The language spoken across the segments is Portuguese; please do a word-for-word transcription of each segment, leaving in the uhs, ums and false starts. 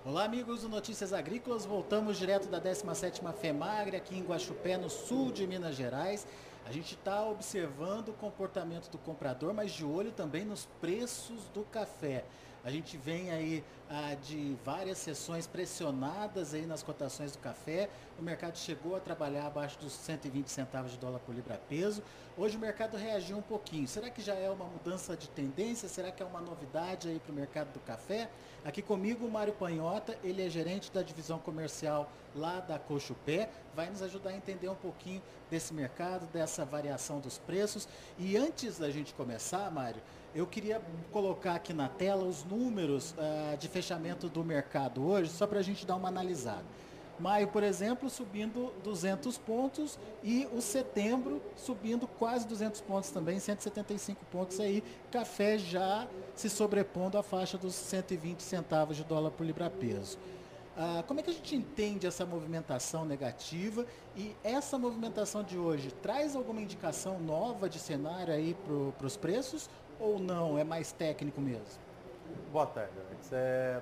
Olá, amigos do Notícias Agrícolas. Voltamos direto da décima sétima FEMAGRE, aqui em Guaxupé, no sul de Minas Gerais. A gente está observando o comportamento do comprador, mas de olho também nos preços do café. A gente vem aí ah, de várias sessões pressionadas aí nas cotações do café. O mercado chegou a trabalhar abaixo dos cento e vinte centavos de dólar por libra-peso. Hoje o mercado reagiu um pouquinho. Será que já é uma mudança de tendência? Será que é uma novidade aí para o mercado do café? Aqui comigo o Mário Panhota, ele é gerente da divisão comercial lá da Cochupé, vai nos ajudar a entender um pouquinho desse mercado, dessa variação dos preços. E antes da gente começar, Mário, eu queria colocar aqui na tela os números uh, de fechamento do mercado hoje, só para a gente dar uma analisada. Maio, por exemplo, subindo duzentos pontos e o setembro subindo quase duzentos pontos também, cento e setenta e cinco pontos aí. Café já se sobrepondo à faixa dos cento e vinte centavos de dólar por libra-peso. Ah, como é que a gente entende essa movimentação negativa e essa movimentação de hoje traz alguma indicação nova de cenário aí para os preços ou não? É mais técnico mesmo? Boa tarde, Alex. É,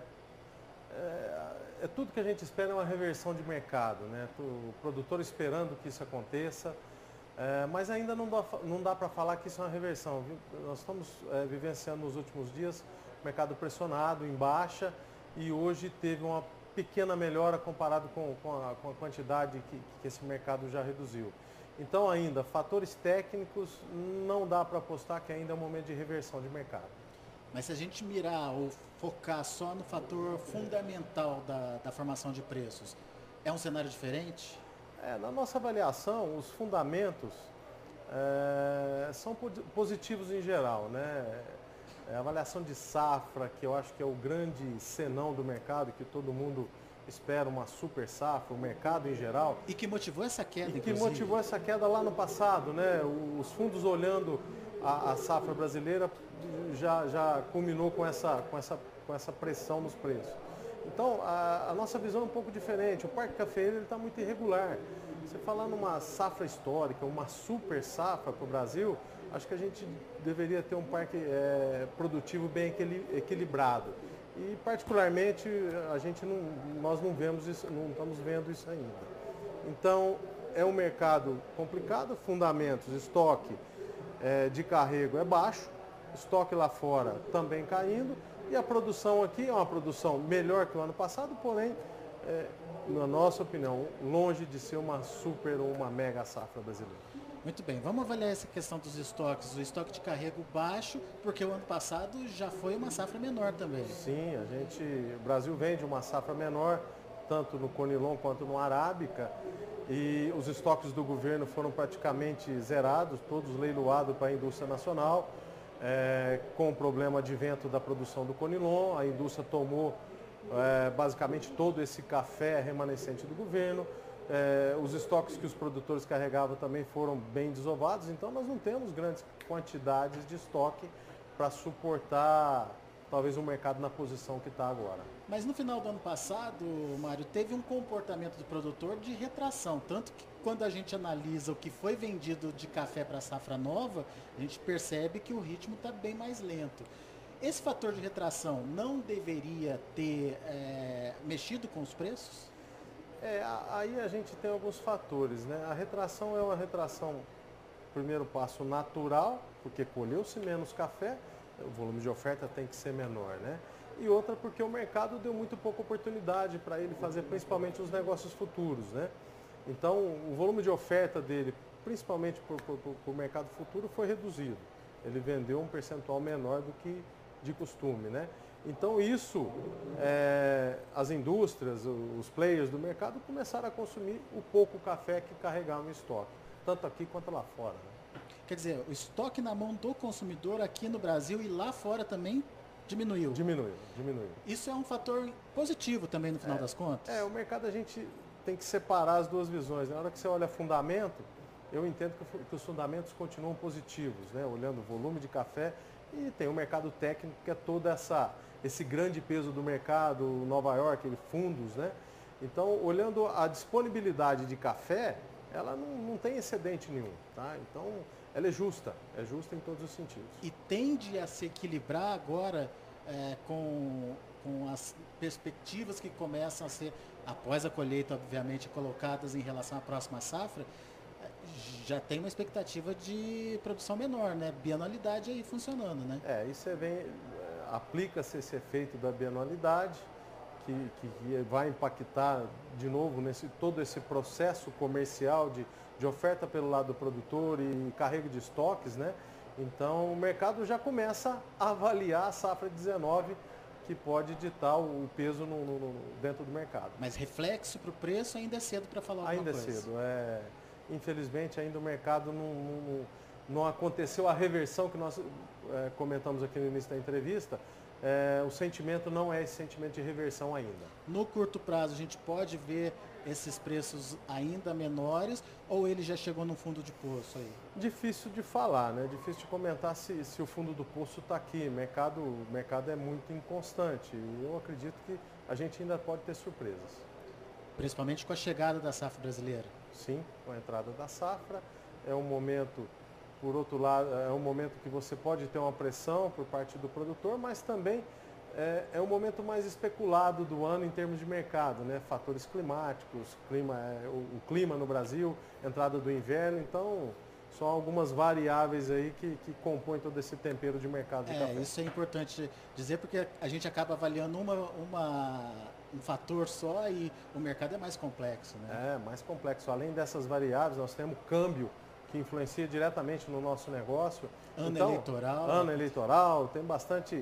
é, é tudo que a gente espera é uma reversão de mercado, né? O produtor esperando que isso aconteça, é, mas ainda não dá, não dá para falar que isso é uma reversão. Viu? Nós estamos é, vivenciando nos últimos dias o mercado pressionado, em baixa, e hoje teve uma pequena melhora comparado com, com, a, com a quantidade que, que esse mercado já reduziu. Então ainda, fatores técnicos, não dá para apostar que ainda é um momento de reversão de mercado. Mas se a gente mirar ou focar só no fator fundamental da, da formação de preços, é um cenário diferente? É, na nossa avaliação, os fundamentos é, são positivos em geral, né? É a avaliação de safra, que eu acho que é o grande senão do mercado, que todo mundo espera uma super safra, o mercado em geral. E que motivou essa queda, E que inclusive. motivou essa queda lá no passado, né? Os fundos olhando a, a safra brasileira já, já culminou com essa, com, essa, com essa pressão nos preços. Então, a, a nossa visão é um pouco diferente. O parque cafeeiro está muito irregular. Você falar numa safra histórica, uma super safra para o Brasil, acho que a gente deveria ter um parque é, produtivo bem equilibrado. E, particularmente, a gente não, nós não vemos isso, não estamos vendo isso ainda. Então, é um mercado complicado, fundamentos, estoque é, de carrego é baixo, estoque lá fora também caindo, e a produção aqui é uma produção melhor que o ano passado, porém, é, na nossa opinião, longe de ser uma super ou uma mega safra brasileira. Muito bem, vamos avaliar essa questão dos estoques. O estoque de carrego baixo, porque o ano passado já foi uma safra menor também. Sim, a gente, o Brasil vende uma safra menor, tanto no Conilon quanto no Arábica, e os estoques do governo foram praticamente zerados, todos leiloados para a indústria nacional, é, com o problema de vento da produção do Conilon, a indústria tomou é, basicamente todo esse café remanescente do governo, é, os estoques que os produtores carregavam também foram bem desovados, então nós não temos grandes quantidades de estoque para suportar talvez o mercado na posição que está agora. Mas no final do ano passado, Mário, teve um comportamento do produtor de retração, tanto que quando a gente analisa o que foi vendido de café para a safra nova, a gente percebe que o ritmo está bem mais lento. Esse fator de retração não deveria ter é, mexido com os preços? É, aí a gente tem alguns fatores, né? A retração é uma retração, primeiro passo, natural, porque colheu-se menos café, o volume de oferta tem que ser menor, né? E outra porque o mercado deu muito pouca oportunidade para ele fazer principalmente os negócios futuros, né? Então o volume de oferta dele, principalmente para o mercado futuro, foi reduzido. Ele vendeu um percentual menor do que de costume, né? Então isso, é, as indústrias, os players do mercado começaram a consumir o pouco café que carregavam em estoque, tanto aqui quanto lá fora, né? Quer dizer, o estoque na mão do consumidor aqui no Brasil e lá fora também diminuiu. Diminuiu, diminuiu. Isso é um fator positivo também no final é, das contas? É, o mercado a gente tem que separar as duas visões. Na hora que você olha fundamento, eu entendo que, que os fundamentos continuam positivos, né? Olhando o volume de café, e tem o mercado técnico que é todo essa, esse grande peso do mercado, Nova York, fundos, né? Então, olhando a disponibilidade de café, ela não, não tem excedente nenhum, tá? Então, ela é justa, é justa em todos os sentidos. E tende a se equilibrar agora é, com, com as perspectivas que começam a ser, após a colheita, obviamente, colocadas em relação à próxima safra, já tem uma expectativa de produção menor, né? Bianualidade aí funcionando, né? É, isso é bem, aplica-se esse efeito da bianualidade, que, que, que vai impactar de novo nesse todo esse processo comercial de, de oferta pelo lado do produtor e carrego de estoques, né? Então o mercado já começa a avaliar a safra dezenove, que pode ditar o peso no, no, no, dentro do mercado. Mas reflexo para o preço ainda é cedo para falar alguma ainda coisa? Ainda é cedo. É, infelizmente ainda o mercado não, não, não aconteceu a reversão que nós é, comentamos aqui no início da entrevista. É, o sentimento não é esse sentimento de reversão ainda. No curto prazo a gente pode ver esses preços ainda menores ou ele já chegou no fundo de poço aí? Difícil de falar, né? Difícil de comentar se, se o fundo do poço está aqui. Mercado, o mercado é muito inconstante e eu acredito que a gente ainda pode ter surpresas. Principalmente com a chegada da safra brasileira? Sim, com a entrada da safra. É um momento, por outro lado, é um momento que você pode ter uma pressão por parte do produtor, mas também é, é um momento mais especulado do ano em termos de mercado, né? Fatores climáticos, clima, é, o, o clima no Brasil, entrada do inverno, então são algumas variáveis aí que, que compõem todo esse tempero de mercado de é, café. Isso é importante dizer porque a gente acaba avaliando uma, uma, um fator só e o mercado é mais complexo, né? É, mais complexo. Além dessas variáveis, nós temos câmbio, que influencia diretamente no nosso negócio. Ano então, eleitoral. Ano eleitoral, tem bastante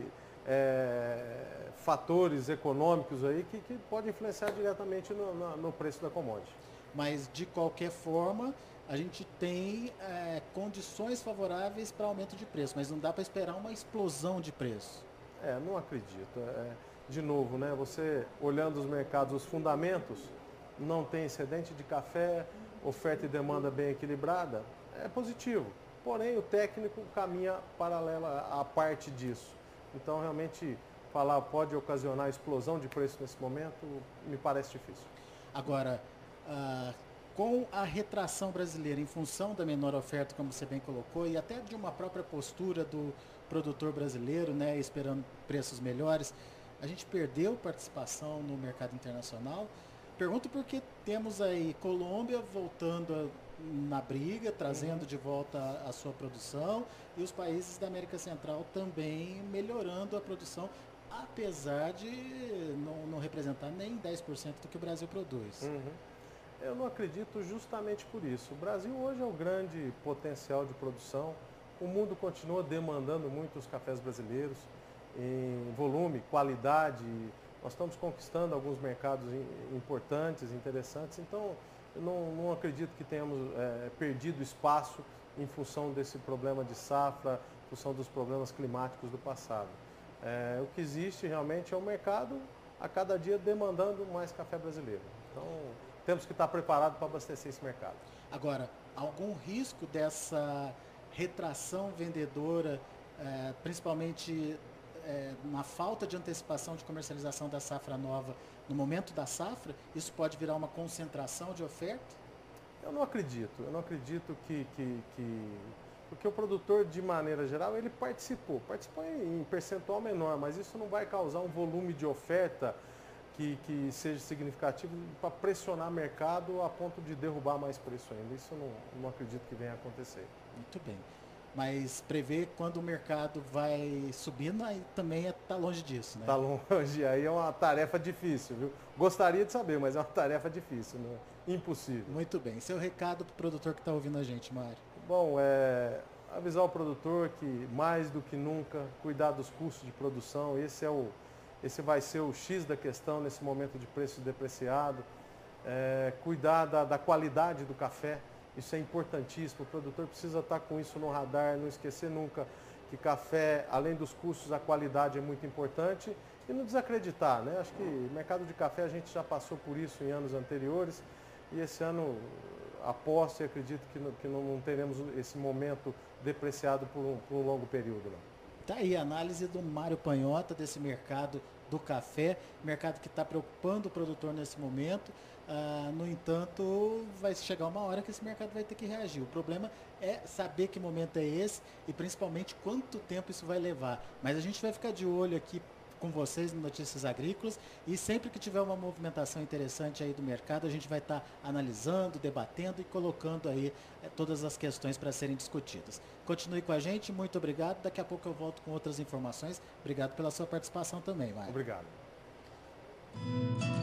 é, fatores econômicos aí que, que podem influenciar diretamente no, no, no preço da commodity. Mas, de qualquer forma, a gente tem é, condições favoráveis para aumento de preço, mas não dá para esperar uma explosão de preço. É, não acredito. É, de novo, né, você olhando os mercados, os fundamentos, não tem excedente de café, oferta e demanda bem equilibrada, é positivo. Porém, o técnico caminha paralela à parte disso. Então, realmente, falar pode ocasionar explosão de preço nesse momento, me parece difícil. Agora, ah, com a retração brasileira em função da menor oferta, como você bem colocou, e até de uma própria postura do produtor brasileiro, né, esperando preços melhores, a gente perdeu participação no mercado internacional. Pergunto porque temos aí Colômbia voltando na briga, trazendo uhum. de volta a, a sua produção, e os países da América Central também melhorando a produção, apesar de não, não representar nem dez por cento do que o Brasil produz. Uhum. Eu não acredito justamente por isso. O Brasil hoje é o grande potencial de produção. O mundo continua demandando muito os cafés brasileiros em volume, qualidade. Nós estamos conquistando alguns mercados importantes, interessantes. Então, eu não, não acredito que tenhamos é, perdido espaço em função desse problema de safra, em função dos problemas climáticos do passado. É, o que existe realmente é o mercado a cada dia demandando mais café brasileiro. Então, temos que estar preparados para abastecer esse mercado. Agora, algum risco dessa retração vendedora, é, principalmente é, na falta de antecipação de comercialização da safra nova no momento da safra, isso pode virar uma concentração de oferta? Eu não acredito. Eu não acredito que... que, que... Porque o produtor, de maneira geral, ele participou. Participou em percentual menor, mas isso não vai causar um volume de oferta Que, que seja significativo para pressionar o mercado a ponto de derrubar mais preço ainda. Isso eu não, não acredito que venha a acontecer. Muito bem. Mas prever quando o mercado vai subindo, aí também está longe disso, né? Está longe, aí é uma tarefa difícil, viu? Gostaria de saber, mas é uma tarefa difícil, não é? Impossível. Muito bem. Seu recado para o produtor que está ouvindo a gente, Mário? Bom, é avisar o produtor que mais do que nunca, cuidar dos custos de produção, esse é o Esse vai ser o X da questão nesse momento de preço depreciado. É, cuidar da, da qualidade do café, isso é importantíssimo. O produtor precisa estar com isso no radar, não esquecer nunca que café, além dos custos, a qualidade é muito importante. E não desacreditar, né? Acho que o mercado de café a gente já passou por isso em anos anteriores. E esse ano aposto e acredito que não, que não teremos esse momento depreciado por um, por um longo período. Não. Tá aí a análise do Mário Panhota desse mercado do café, mercado que está preocupando o produtor nesse momento. Ah, no entanto, vai chegar uma hora que esse mercado vai ter que reagir. O problema é saber que momento é esse e principalmente quanto tempo isso vai levar. Mas a gente vai ficar de olho aqui com vocês no Notícias Agrícolas, e sempre que tiver uma movimentação interessante aí do mercado, a gente vai estar analisando, debatendo e colocando aí é, todas as questões para serem discutidas. Continue com a gente, muito obrigado. Daqui a pouco eu volto com outras informações. Obrigado pela sua participação também, Mário. Obrigado.